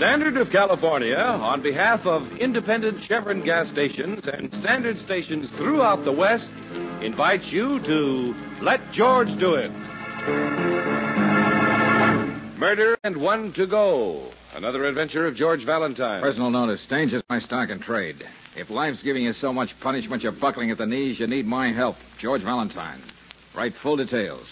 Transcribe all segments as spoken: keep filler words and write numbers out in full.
Standard of California, on behalf of independent Chevron gas stations and standard stations throughout the West, invites you to Let George Do It. Murder and One to Go. Another adventure of George Valentine. Personal notice. Danger's my stock and trade. If life's giving you so much punishment you're buckling at the knees, you need my help. George Valentine. Write full details.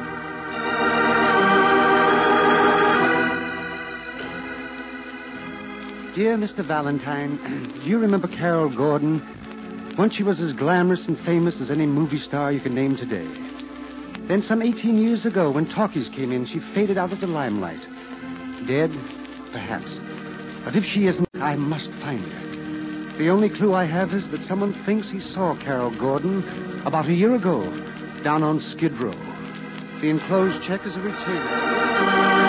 Dear Mister Valentine, do you remember Carol Gordon? Once she was as glamorous and famous as any movie star you can name today. Then some eighteen years ago, when talkies came in, she faded out of the limelight. Dead? Perhaps. But if she isn't, I must find her. The only clue I have is that someone thinks he saw Carol Gordon about a year ago down on Skid Row. The enclosed check is a retainer.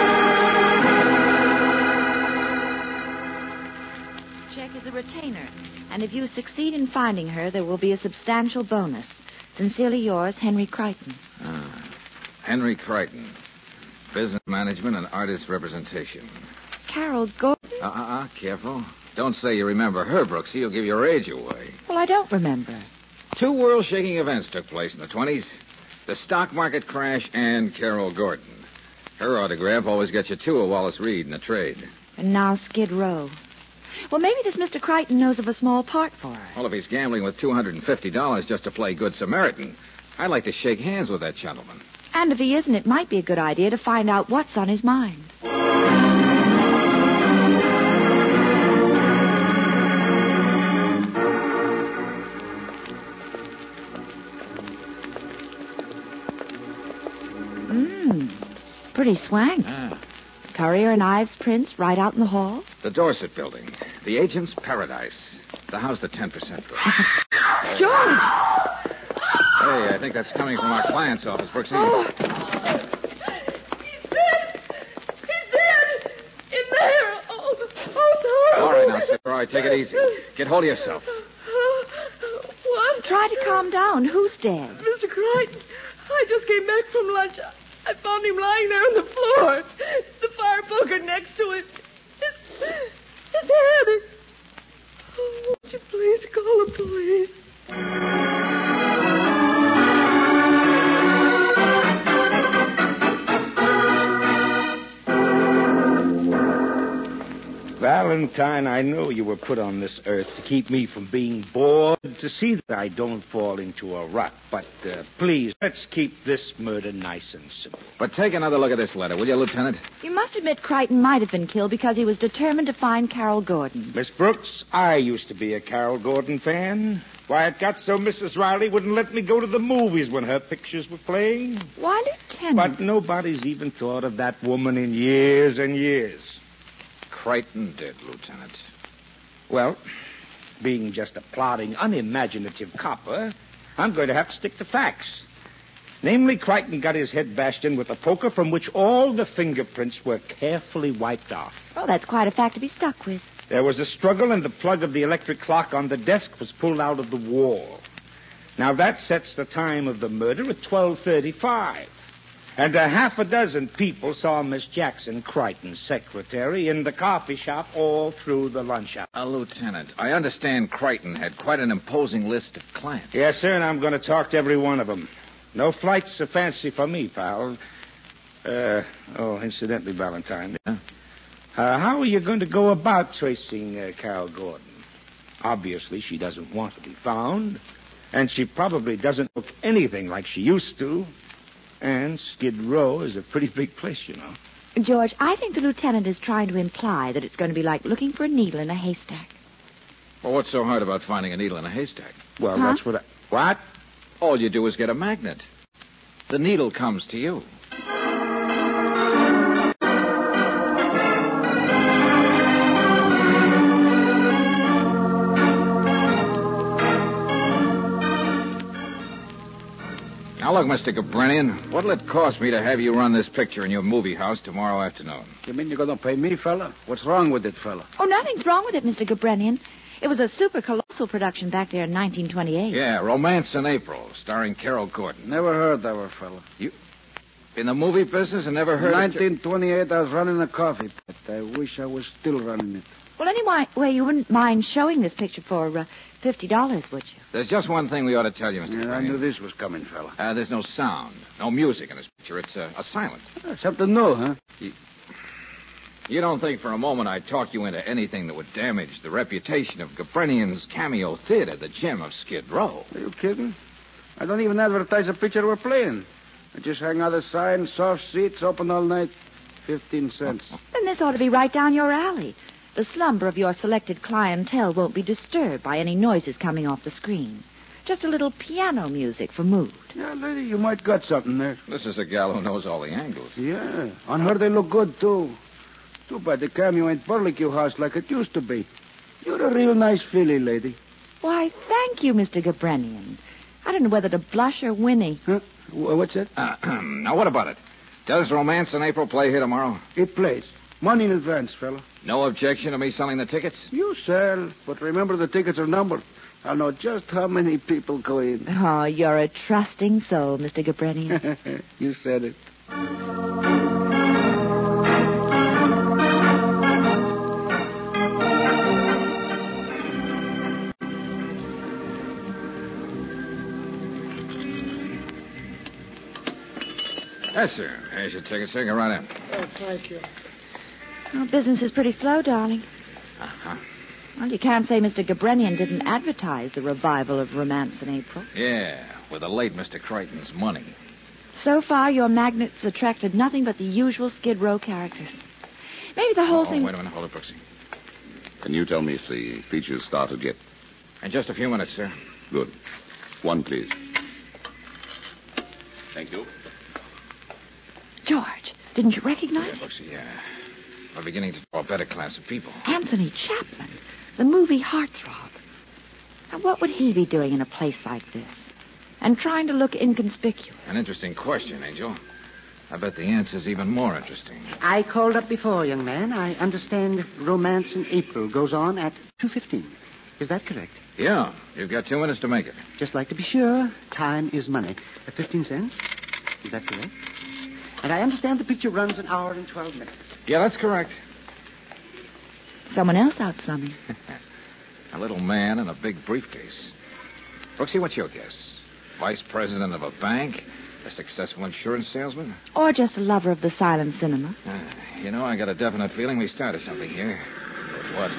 Is a retainer, and if you succeed in finding her, there will be a substantial bonus. Sincerely yours, Henry Crichton. Ah, Henry Crichton. Business management and artist representation. Carol Gordon? Uh-uh-uh, careful. Don't say you remember her, Brooksy. You'll give your age away. Well, I don't remember. Two world-shaking events took place in the twenties. The stock market crash and Carol Gordon. Her autograph always gets you two of Wallace Reed in a trade. And now Skid Row. Well, maybe this Mister Crichton knows of a small part for her. Well, if he's gambling with two hundred fifty dollars just to play Good Samaritan, I'd like to shake hands with that gentleman. And if he isn't, it might be a good idea to find out what's on his mind. Mmm, pretty swank. Ah. Currier and Ives prints right out in the hall. The Dorset Building. The Agent's Paradise. The house the ten percent goes. George! Hey, I think that's coming from our client's office, Brooksy. Oh. He's dead! He's dead! In there! Oh, oh, All right, now, Sarah. All right, take it easy. Get hold of yourself. What? Try to calm down. Who's dead? Mister Crichton, I just came back from lunch. I found him lying there on the floor. The fire poker next to it. His, his head. Oh, won't you please call the police? Valentine, I know you were put on this earth to keep me from being bored, to see that I don't fall into a rut. But uh, please, let's keep this murder nice and simple. But take another look at this letter, will you, Lieutenant? You must admit Crichton might have been killed because he was determined to find Carol Gordon. Miss Brooks, I used to be a Carol Gordon fan. Why, it got so Missus Riley wouldn't let me go to the movies when her pictures were playing. Why, Lieutenant? But nobody's even thought of that woman in years and years. Crichton did, Lieutenant. Well, being just a plodding, unimaginative copper, I'm going to have to stick to facts. Namely, Crichton got his head bashed in with a poker from which all the fingerprints were carefully wiped off. Oh, that's quite a fact to be stuck with. There was a struggle, and the plug of the electric clock on the desk was pulled out of the wall. Now, that sets the time of the murder at twelve thirty-five. And a half a dozen people saw Miss Jackson, Crichton's secretary, in the coffee shop all through the lunch hour. Uh, Lieutenant, I understand Crichton had quite an imposing list of clients. Yes, sir, and I'm going to talk to every one of them. No flights of fancy for me, pal. Uh, oh, incidentally, Valentine. Yeah? Uh, how are you going to go about tracing uh, Carol Gordon? Obviously, she doesn't want to be found, and she probably doesn't look anything like she used to. And Skid Row is a pretty big place, you know. George, I think the lieutenant is trying to imply that it's going to be like looking for a needle in a haystack. Well, what's so hard about finding a needle in a haystack? Well, Huh? that's what I... What? All you do is get a magnet. The needle comes to you. Now, look, Mister Gabranian, what'll it cost me to have you run this picture in your movie house tomorrow afternoon? You mean you're going to pay me, fella? What's wrong with it, fella? Oh, nothing's wrong with it, Mister Gabranian. It was a super colossal production back there in nineteen twenty-eight. Yeah, Romance in April, starring Carol Gordon. Never heard that one, fella. You... In the movie business and never heard of... nineteen twenty-eight, I was running a coffee pit. I wish I was still running it. Well, anyway, well, you wouldn't mind showing this picture for uh, fifty dollars, would you? There's just one thing we ought to tell you, Mister Yeah, I Crane. knew this was coming, fella. Uh, there's no sound, no music in this picture. It's uh, a silent. Uh, something new, huh? You don't think for a moment I'd talk you into anything that would damage the reputation of Gabrenian's Cameo Theater, the gem of Skid Row. Are you kidding? I don't even advertise the picture we're playing. I just hang out a sign, soft seats, open all night, fifteen cents. Then this ought to be right down your alley. The slumber of your selected clientele won't be disturbed by any noises coming off the screen. Just a little piano music for mood. Yeah, lady, you might got something there. This is a gal who knows all the angles. Yeah, on her they look good, too. Too bad the Cameo ain't barbecue house like it used to be. You're a real nice filly, lady. Why, thank you, Mister Gabrenian. I don't know whether to blush or whinny. Huh? What's that? Uh, now, what about it? Does Romance in April play here tomorrow? It plays. Money in advance, fella. No objection to me selling the tickets? You sell, but remember the tickets are numbered. I'll know just how many people go in. Oh, you're a trusting soul, Mister Gabrenian. You said it. Yes, sir. Here's your ticket, sir. Go right in. Oh, thank you. Well, business is pretty slow, darling. Uh-huh. Well, you can't say Mister Gabrenian didn't advertise the revival of Romance in April. Yeah, with the late Mister Crichton's money. So far, your magnets attracted nothing but the usual Skid Row characters. Maybe the whole oh, thing... wait a minute. Hold it, Brooksy. Can you tell me if the feature's started yet? In just a few minutes, sir. Good. One, please. Thank you. George, didn't you recognize Yeah, Brooksy, yeah. We're beginning to draw a better class of people. Anthony Chapman, the movie heartthrob? Now, what would he be doing in a place like this? And trying to look inconspicuous? An interesting question, Angel. I bet the answer's even more interesting. I called up before, young man. I understand Romance in April goes on at two fifteen. Is that correct? Yeah, you've got two minutes to make it. Just like to be sure, time is money. Uh, fifteen cents? Is that correct? And I understand the picture runs an hour and twelve minutes. Yeah, that's correct. Someone else out slumming. A little man in a big briefcase. Brooksy, what's your guess? Vice president of a bank? A successful insurance salesman? Or just a lover of the silent cinema. Uh, you know, I got a definite feeling we started something here. But what?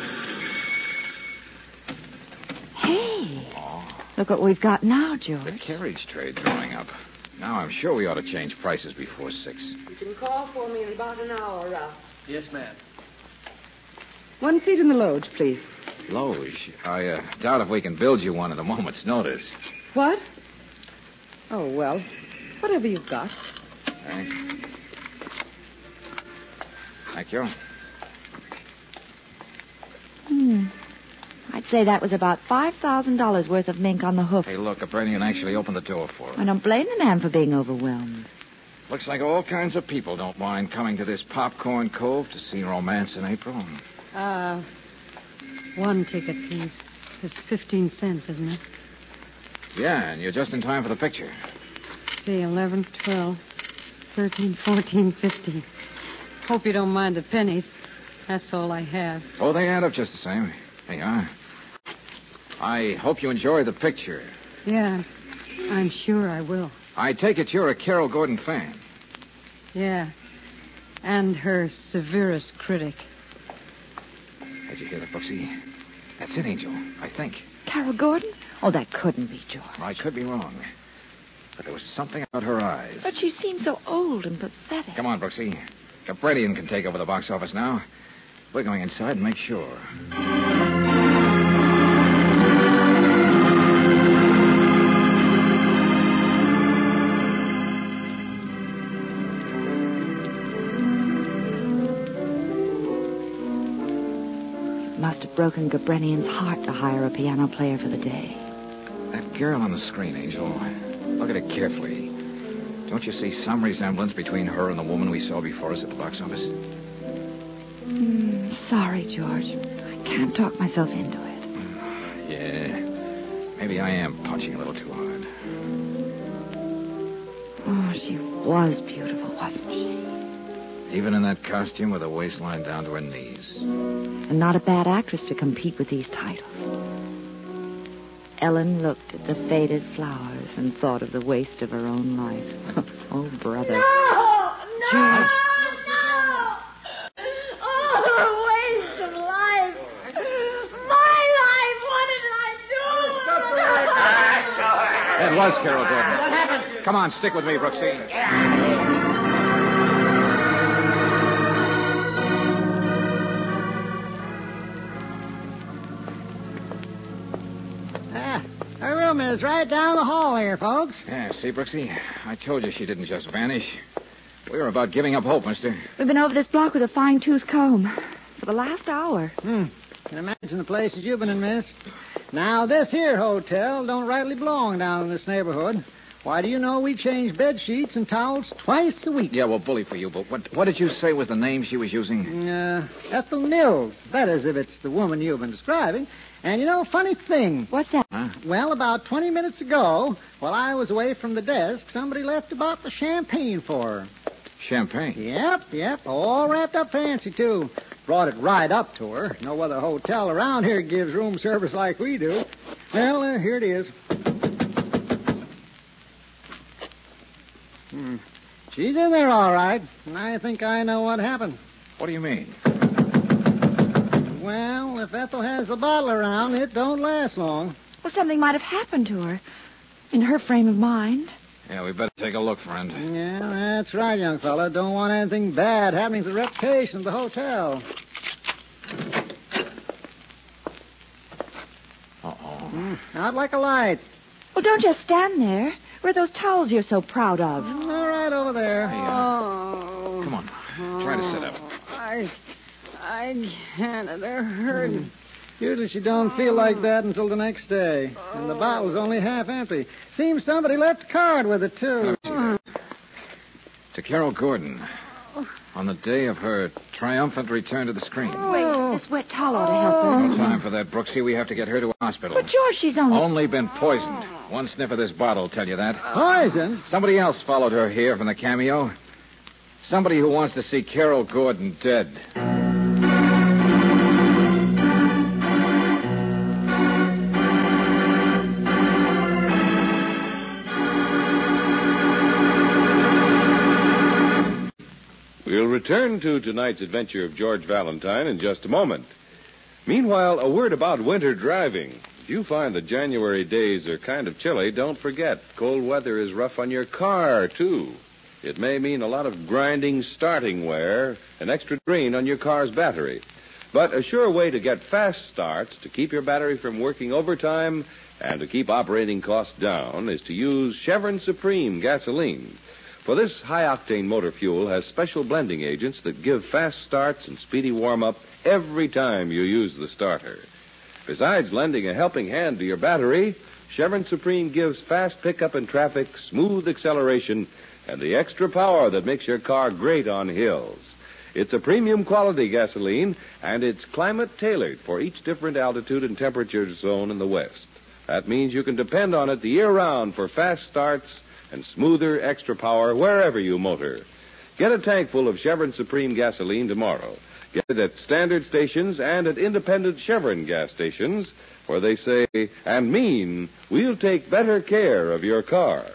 Hey, Oh, look what we've got now, the George. carriage trade drawing up. Now I'm sure we ought to change prices before six. You can call for me in about an hour, Ralph. Yes, ma'am. One seat in the Loge, please. Loge, I uh, doubt if we can build you one at a moment's notice. What? Oh, well, whatever you've got. Thank, Thank you. Hmm. I'd say that was about five thousand dollars worth of mink on the hoof. Hey, look, Gabrenian actually opened the door for I us. don't blame the man for being overwhelmed. Looks like all kinds of people don't mind coming to this popcorn cove to see Romance in April. Uh, one ticket, please. It's fifteen cents, isn't it? Yeah, and you're just in time for the picture. See, eleven, twelve, thirteen, fourteen, fifteen. Hope you don't mind the pennies. That's all I have. Oh, they add up just the same. There you are. I hope you enjoy the picture. Yeah, I'm sure I will. I take it you're a Carol Gordon fan. Yeah. And her severest critic. Did you hear that, Brooksy? That's it, Angel, I think. Carol Gordon? Oh, that couldn't be George. I could be wrong. But there was something about her eyes. But she seemed so old and pathetic. Come on, Brooksy. Gabrenian can take over the box office now. We're going inside and make sure. Must have broken Gabrenian's heart to hire a piano player for the day. That girl on the screen, Angel. Look at it carefully. Don't you see some resemblance between her and the woman we saw before us at the box office? Mm, sorry, George. I can't talk myself into it. Yeah. Maybe I am punching a little too hard. Oh, she was beautiful. Even in that costume with a waistline down to her knees. And not a bad actress to compete with these titles. Ellen looked at the faded flowers and thought of the waste of her own life. Oh, brother. No! No! George. No! Oh, the waste of life. My life. What did I do? It was Carol Gordon. What happened? Come on, stick with me, Brooksy. Her room is right down the hall here, folks. Yeah, see, Brooksy? I told you she didn't just vanish. We were about giving up hope, mister. We've been over this block with a fine-tooth comb for the last hour. Hmm. Can imagine the places you've been in, miss. Now, this here hotel don't rightly belong down in this neighborhood. Why, do you know we change bed sheets and towels twice a week? Yeah, well, bully for you, but what, what did you say was the name she was using? Uh, Ethel Mills. That is, if it's the woman you've been describing. And, you know, funny thing. What's that? Huh? Well, about twenty minutes ago, while I was away from the desk, somebody left a bottle of champagne for her. Champagne? Yep, yep. All wrapped up fancy, too. Brought it right up to her. No other hotel around here gives room service like we do. Well, uh, here it is. Hmm. She's in there all right, and I think I know what happened. What do you mean? Well, if Ethel has the bottle around, it don't last long. Well, something might have happened to her. In her frame of mind. Yeah, we better take a look, friend. Yeah, that's right, young fella. Don't want anything bad happening to the reputation of the hotel. Uh-oh. Mm, out like a light. Well, don't just stand there. Where are those towels you're so proud of? All right, over there. Hey, uh, Oh. come on. Try to sit up. I, I can't. It hurts. Usually she don't feel like that until the next day. And the bottle's only half empty. Seems somebody left a card with it, too. To Carol Gordon. On the day of her triumphant return to the screen. Wait, this wet towel ought to help her. No time for that, Brooksy. We have to get her to a hospital. But, George, she's only... Only been poisoned. One sniff of this bottle will tell you that. Poison? Somebody else followed her here from the cameo. Somebody who wants to see Carol Gordon dead. We'll return to tonight's adventure of George Valentine in just a moment. Meanwhile, a word about winter driving. If you find the January days are kind of chilly, don't forget, cold weather is rough on your car, too. It may mean a lot of grinding starting wear and extra drain on your car's battery. But a sure way to get fast starts, to keep your battery from working overtime, and to keep operating costs down, is to use Chevron Supreme gasoline. For this high-octane motor fuel has special blending agents that give fast starts and speedy warm-up every time you use the starter. Besides lending a helping hand to your battery, Chevron Supreme gives fast pickup in traffic, smooth acceleration, and the extra power that makes your car great on hills. It's a premium quality gasoline, and it's climate-tailored for each different altitude and temperature zone in the West. That means you can depend on it the year round for fast starts and smoother extra power wherever you motor. Get a tank full of Chevron Supreme gasoline tomorrow. Get it at standard stations and at independent Chevron gas stations, where they say and mean, we'll take better care of your car.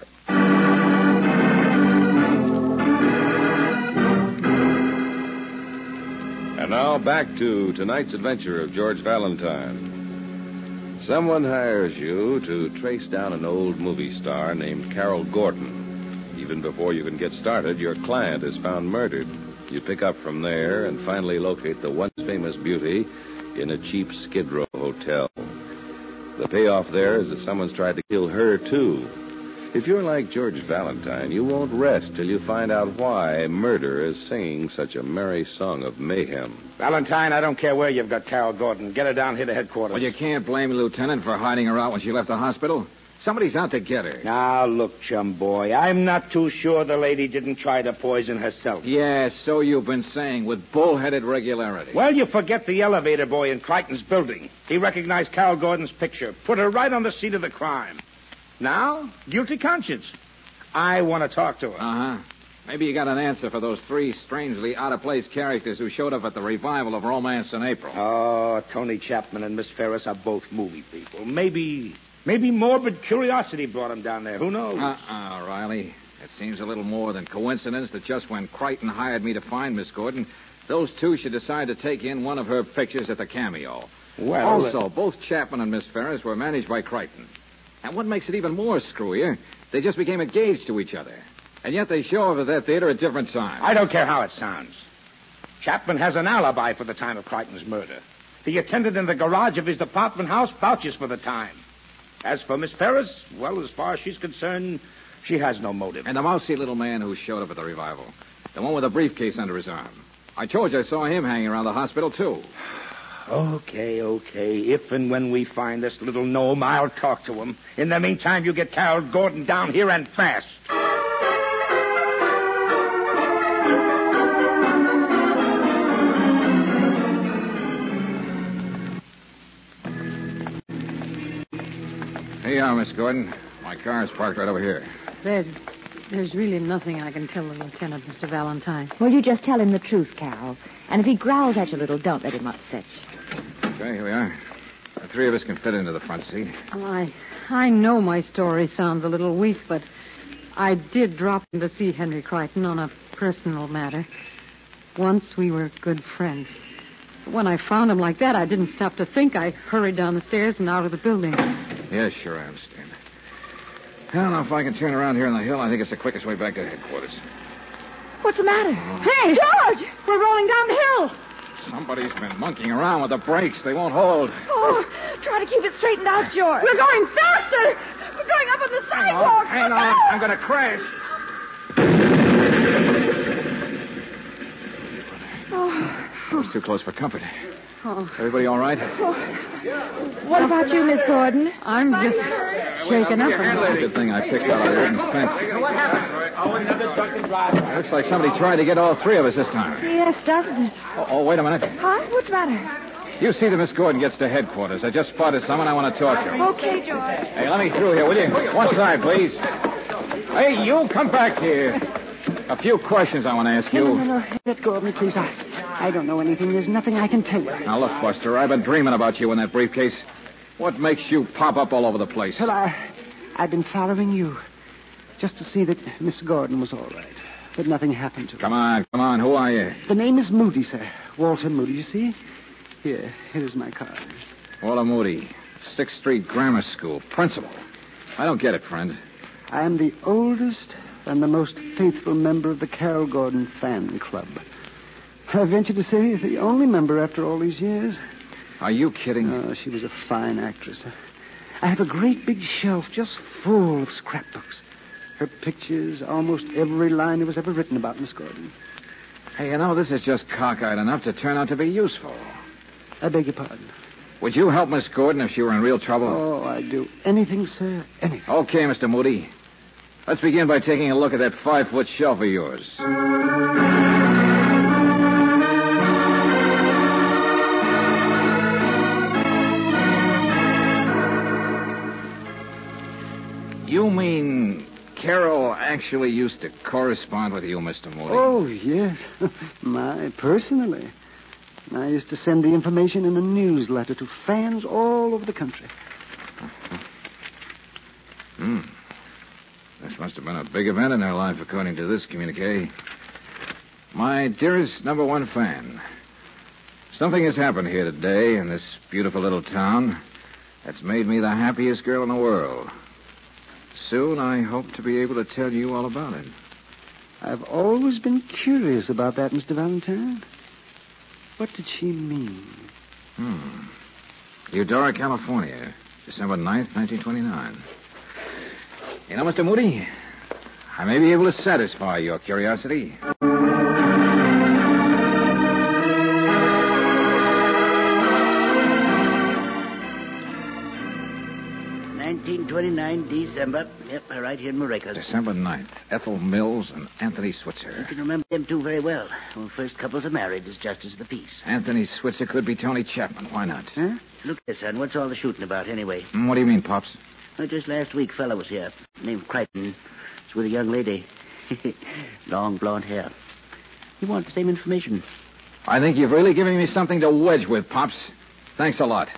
And now back to tonight's adventure of George Valentine. Someone hires you to trace down an old movie star named Carol Gordon. Even before you can get started, your client is found murdered. You pick up from there and finally locate the once famous beauty in a cheap Skid Row hotel. The payoff there is that someone's tried to kill her, too. If you're like George Valentine, you won't rest till you find out why murder is singing such a merry song of mayhem. Valentine, I don't care where you've got Carol Gordon. Get her down here to headquarters. Well, you can't blame Lieutenant for hiding her out when she left the hospital. Somebody's out to get her. Now, look, chum boy, I'm not too sure the lady didn't try to poison herself. Yes, so you've been saying, with bullheaded regularity. Well, you forget the elevator boy in Crichton's building. He recognized Carol Gordon's picture, put her right on the scene of the crime. Now, guilty conscience. I want to talk to her. Uh-huh. Maybe you got an answer for those three strangely out-of-place characters who showed up at the revival of Romance in April. Oh, Tony Chapman and Miss Ferris are both movie people. Maybe, maybe morbid curiosity brought them down there. Who knows? Uh-uh, Riley. It seems a little more than coincidence that just when Crichton hired me to find Miss Gordon, those two should decide to take in one of her pictures at the Cameo. Well, also, uh... both Chapman and Miss Ferris were managed by Crichton. And what makes it even more screwier, they just became engaged to each other. And yet they show up at that theater at different times. I don't care how it sounds. Chapman has an alibi for the time of Crichton's murder. The attendant in the garage of his apartment house vouches for the time. As for Miss Ferris, well, as far as she's concerned, she has no motive. And the mousy little man who showed up at the revival. The one with the briefcase under his arm. I told you I saw him hanging around the hospital, too. Okay, okay. If and when we find this little gnome, I'll talk to him. In the meantime, you get Carol Gordon down here and fast. Here you are, Miss Gordon. My car is parked right over here. There's, there's really nothing I can tell the lieutenant, Mister Valentine. Well, you just tell him the truth, Carol. And if he growls at you a little, don't let him upset you. Okay, here we are. The three of us can fit into the front seat. Well, I, I know my story sounds a little weak, but I did drop in to see Henry Crichton on a personal matter. Once we were good friends. When I found him like that, I didn't stop to think. I hurried down the stairs and out of the building. Yes, sure, I understand. I don't know if I can turn around here on the hill. I think it's the quickest way back to headquarters. What's the matter? Hey, George! We're rolling down the hill. Somebody's been monkeying around with the brakes. They won't hold. Oh, try to keep it straightened out, George. We're going faster. We're going up on the sidewalk. Hang on. I'm going to crash. Oh. That was too close for comfort. Oh. Everybody all right? Oh. What about you, Miss Gordon? I'm just shaken up. Good thing I picked out a wooden fence. What happened? Oh, another drunken driver. Looks like somebody tried to get all three of us this time. Yes, doesn't it? Oh, oh wait a minute. Huh? What's the matter? You see that Miss Gordon gets to headquarters. I just spotted someone I want to talk to. Okay, George. Hey, let me through here, will you? One side, please. Hey, you come back here. A few questions I want to ask you. No, no, no. Let go of me, please. I, I don't know anything. There's nothing I can tell you. Now, look, Buster, I've been dreaming about you in that briefcase. What makes you pop up all over the place? Well, I, I've been following you just to see that Miss Gordon was all right, that nothing happened to her. Come on, come on. Who are you? The name is Moody, sir. Walter Moody, you see? Here, here's my card. Walter Moody, Sixth Street Grammar School, principal. I don't get it, friend. I am the oldest and the most faithful member of the Carol Gordon fan club. I venture to say the only member after all these years. Are you kidding? Oh, she was a fine actress. I have a great big shelf just full of scrapbooks. Her pictures, almost every line that was ever written about Miss Gordon. Hey, you know, this is just cockeyed enough to turn out to be useful. I beg your pardon. Would you help Miss Gordon if she were in real trouble? Oh, I'd do anything, sir. Anything. Okay, Mister Moody. Let's begin by taking a look at that five-foot shelf of yours. You mean Carol actually used to correspond with you, Mister Moody? Oh, yes. My, personally. I used to send the information in a newsletter to fans all over the country. Hmm. This must have been a big event in their life, according to this communique. My dearest number one fan, something has happened here today in this beautiful little town that's made me the happiest girl in the world. Soon I hope to be able to tell you all about it. I've always been curious about that, Mister Valentine. What did she mean? Hmm. Eudora, California, December ninth, nineteen twenty-nine. You know, Mister Moody, I may be able to satisfy your curiosity. nineteen twenty-nine, December. Yep, right here in Maracas. December ninth. Ethel Mills and Anthony Switzer. You can remember them two very well. When first couples are married as justice of the peace. Anthony Switzer could be Tony Chapman. Why not? Huh? Look here, son. What's all the shooting about, anyway? Mm, what do you mean, Pops? Well, just last week, fella was here. Named Crichton. Was with a young lady. Long blonde hair. You want the same information? I think you've really given me something to wedge with, Pops. Thanks a lot.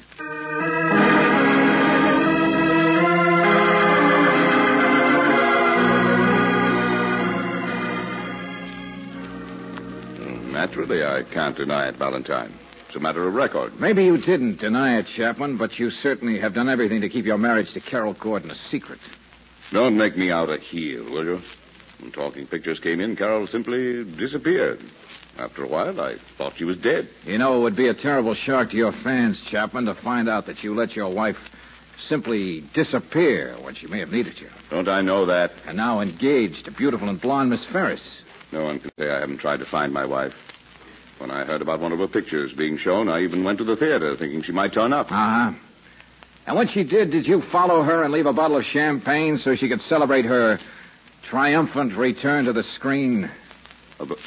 Naturally, I can't deny it, Valentine. It's a matter of record. Maybe you didn't deny it, Chapman, but you certainly have done everything to keep your marriage to Carol Gordon a secret. Don't make me out a heel, will you? When Talking Pictures came in, Carol simply disappeared. After a while, I thought she was dead. You know, it would be a terrible shock to your fans, Chapman, to find out that you let your wife simply disappear when she may have needed you. Don't I know that? And now engaged to beautiful and blonde Miss Ferris. No one can say I haven't tried to find my wife. When I heard about one of her pictures being shown, I even went to the theater thinking she might turn up. Uh-huh. And when she did, did you follow her and leave a bottle of champagne so she could celebrate her triumphant return to the screen? Uh, but,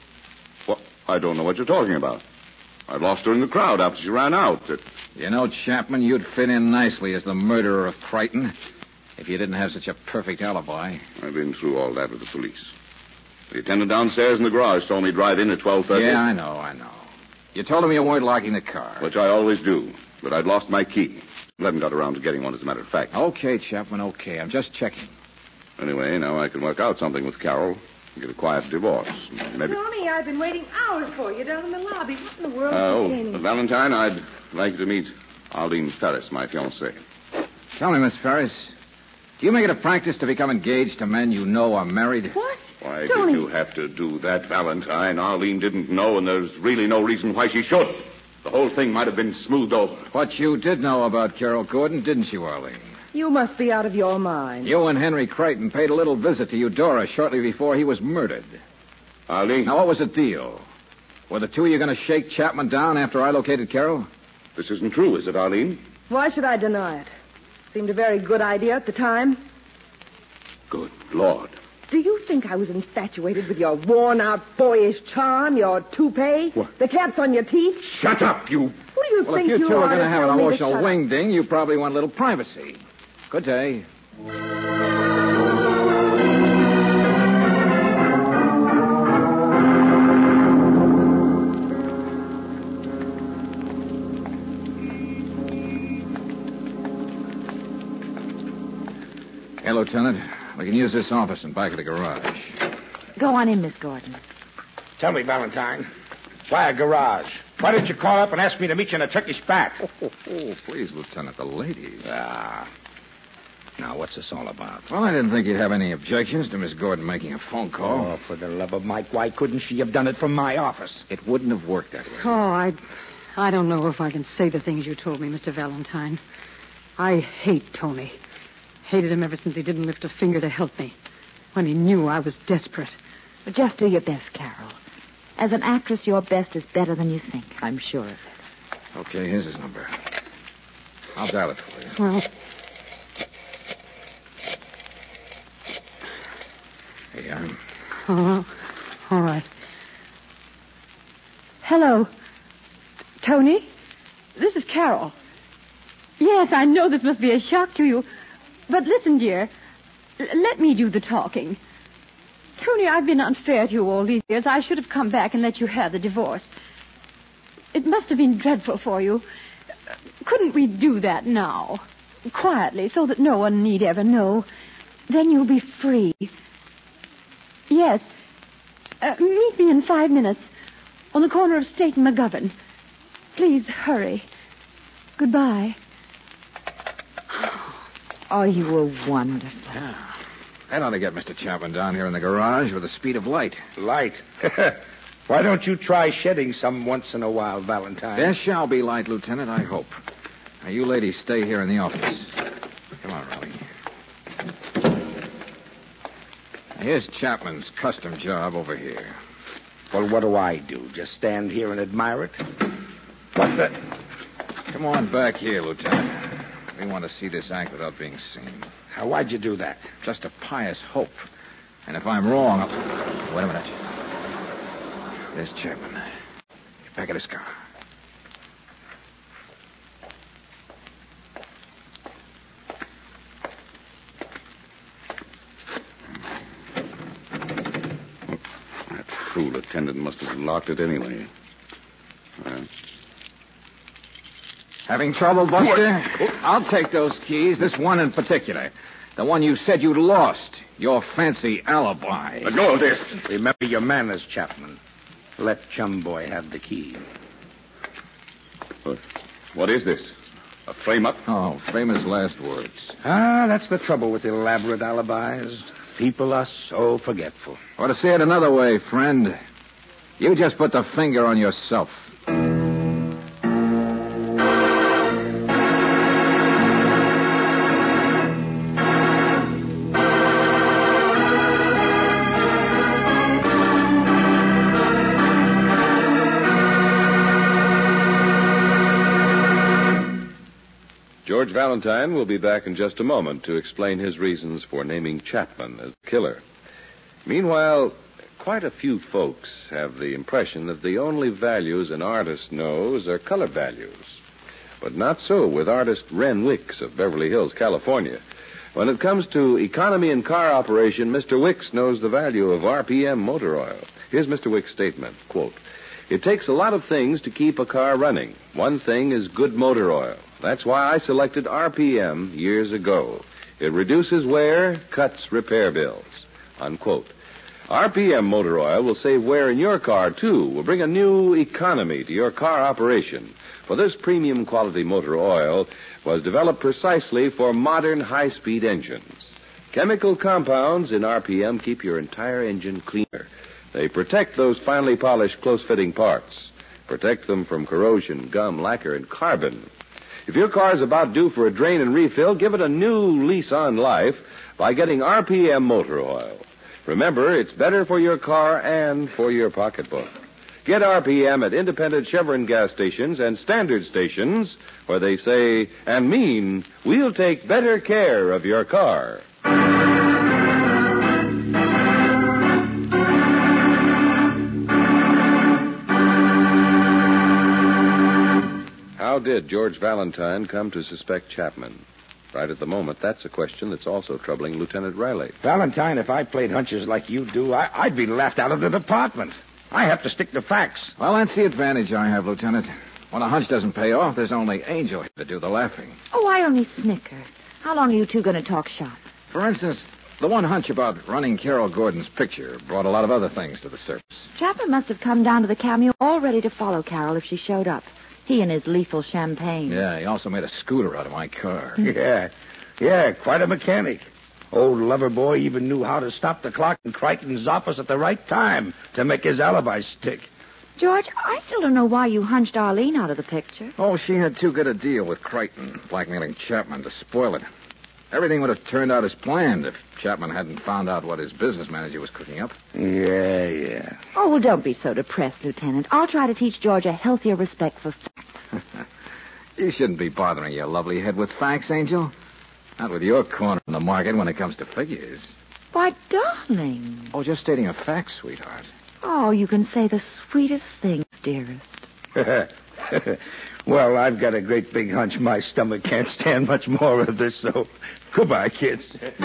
well, I don't know what you're talking about. I lost her in the crowd after she ran out. It... You know, Chapman, you'd fit in nicely as the murderer of Crichton if you didn't have such a perfect alibi. I've been through all that with the police. The attendant downstairs in the garage told me to drive in at twelve thirty. Yeah, I know, I know. You told him you weren't locking the car. Which I always do. But I'd lost my key. I haven't got around to getting one, as a matter of fact. Okay, Chapman, okay. I'm just checking. Anyway, now I can work out something with Carol. Get a quiet divorce. Maybe... Tony, I've been waiting hours for you down in the lobby. What in the world Uh, is oh, getting? Valentine, I'd like you to meet Arlene Ferris, my fiancée. Tell me, Miss Ferris, do you make it a practice to become engaged to men you know are married? What? Why Tony. did you have to do that, Valentine? Arlene didn't know, and there's really no reason why she should. The whole thing might have been smoothed over. But you did know about Carol Gordon, didn't you, Arlene? You must be out of your mind. You and Henry Crichton paid a little visit to Eudora shortly before he was murdered. Arlene? Now, what was the deal? Were the two of you going to shake Chapman down after I located Carol? This isn't true, is it, Arlene? Why should I deny it? Seemed a very good idea at the time. Good Lord. Do you think I was infatuated with your worn-out boyish charm, your toupee, What? the caps on your teeth? Shut up, you... Who do you Well, think if you you two are are going to have tell an me to emotional shut up? wing ding, you probably want a little privacy. Good day. Hey, Lieutenant. We can use this office in back of the garage. Go on in, Miss Gordon. Tell me, Valentine, why a garage? Why didn't you call up and ask me to meet you in a Turkish bath? Oh, oh, oh, please, Lieutenant, the ladies. Ah. Now, what's this all about? Well, I didn't think you'd have any objections to Miss Gordon making a phone call. Oh, for the love of Mike, why couldn't she have done it from my office? It wouldn't have worked that way. Oh, I, I don't know if I can say the things you told me, Mister Valentine. I hate Tony. Hated him ever since he didn't lift a finger to help me. When he knew I was desperate. But just do your best, Carol. As an actress, your best is better than you think. I'm sure of it. Okay, here's his number. I'll dial it for you. Well, Here you are. oh, all right. Hello. Tony? This is Carol. Yes, I know this must be a shock to you. But listen, dear. L- let me do the talking. Tony, I've been unfair to you all these years. I should have come back and let you have the divorce. It must have been dreadful for you. Couldn't we do that now? Quietly, so that no one need ever know. Then you'll be free. Yes. Uh, meet me in five minutes on the corner of State and McGovern. Please hurry. Goodbye. Oh, you were wonderful. Yeah. That ought to get Mister Chapman down here in the garage with the speed of light. Light? Why don't you try shedding some once in a while, Valentine? There shall be light, Lieutenant, I hope. Now, you ladies stay here in the office. Come on, Raleigh. Here's Chapman's custom job over here. Well, what do I do? Just stand here and admire it? What the... Come on back here, Lieutenant. We want to see this act without being seen. Now, why'd you do that? Just a pious hope. And if I'm wrong, I'll... Wait a minute. There's Chapman. Get back in his car. fool attendant must have locked it anyway. Well. Having trouble, Buster? I'll take those keys, this one in particular. The one you said you'd lost. Your fancy alibi. Let go of this. Remember your manners, Chapman. Let Chum Boy have the key. What, what is this? A frame-up? Oh, famous last words. Ah, that's the trouble with elaborate alibis. People are so forgetful. Or to say it another way, friend, you just put the finger on yourself. George Valentine will be back in just a moment to explain his reasons for naming Chapman as the killer. Meanwhile, quite a few folks have the impression that the only values an artist knows are color values. But not so with artist Ren Wicks of Beverly Hills, California. When it comes to economy in car operation, Mister Wicks knows the value of R P M motor oil. Here's Mister Wicks' statement, quote, "It takes a lot of things to keep a car running. One thing is good motor oil. That's why I selected R P M years ago. It reduces wear, cuts repair bills." Unquote. R P M motor oil will save wear in your car, too. Will bring a new economy to your car operation. For this premium quality motor oil was developed precisely for modern high-speed engines. Chemical compounds in R P M keep your entire engine cleaner. They protect those finely polished, close-fitting parts. Protect them from corrosion, gum, lacquer, and carbon. If your car's about due for a drain and refill, give it a new lease on life by getting R P M motor oil. Remember, it's better for your car and for your pocketbook. Get R P M at independent Chevron gas stations and standard stations where they say and mean, we'll take better care of your car. How did George Valentine come to suspect Chapman? Right at the moment, that's a question that's also troubling Lieutenant Riley. Valentine, if I played hunches like you do, I, I'd be laughed out of the department. I have to stick to facts. Well, that's the advantage I have, Lieutenant. When a hunch doesn't pay off, there's only Angel to do the laughing. Oh, I only snicker. How long are you two going to talk shop? For instance, the one hunch about running Carol Gordon's picture brought a lot of other things to the surface. Chapman must have come down to the cameo all ready to follow Carol if she showed up. He and his lethal champagne. Yeah, he also made a scooter out of my car. Yeah, yeah, quite a mechanic. Old lover boy even knew how to stop the clock in Crichton's office at the right time to make his alibi stick. George, I still don't know why you hunched Arlene out of the picture. Oh, she had too good a deal with Crichton, blackmailing Chapman to spoil it. Everything would have turned out as planned if Chapman hadn't found out what his business manager was cooking up. Yeah, yeah. Oh, well, don't be so depressed, Lieutenant. I'll try to teach George a healthier respect for facts. You shouldn't be bothering your lovely head with facts, Angel. Not with your corner in the market when it comes to figures. Why, darling. Oh, just stating a fact, sweetheart. Oh, you can say the sweetest things, dearest. Well, I've got a great big hunch my stomach can't stand much more of this, so goodbye, kids.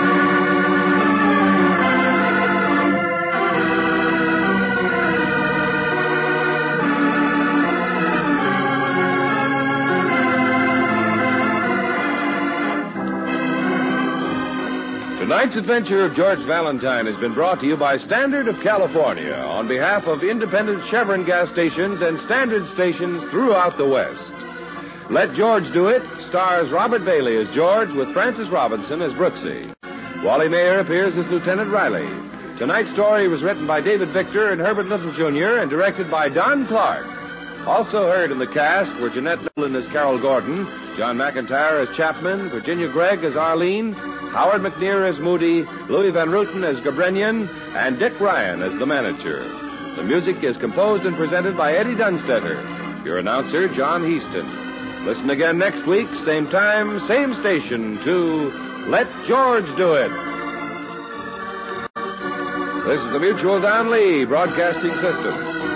Tonight's adventure of George Valentine has been brought to you by Standard of California on behalf of independent Chevron gas stations and Standard stations throughout the West. Let George Do It stars Robert Bailey as George with Francis Robinson as Brooksy. Wally Mayer appears as Lieutenant Riley. Tonight's story was written by David Victor and Herbert Little Junior and directed by Don Clark. Also heard in the cast were Jeanette Nolan as Carol Gordon, John McIntyre as Chapman, Virginia Gregg as Arlene, Howard McNear as Moody, Louis Van Ruten as Gabrenian, and Dick Ryan as the manager. The music is composed and presented by Eddie Dunstetter. Your announcer, John Heaston. Listen again next week, same time, same station, to Let George Do It. This is the Mutual Don Lee Broadcasting System.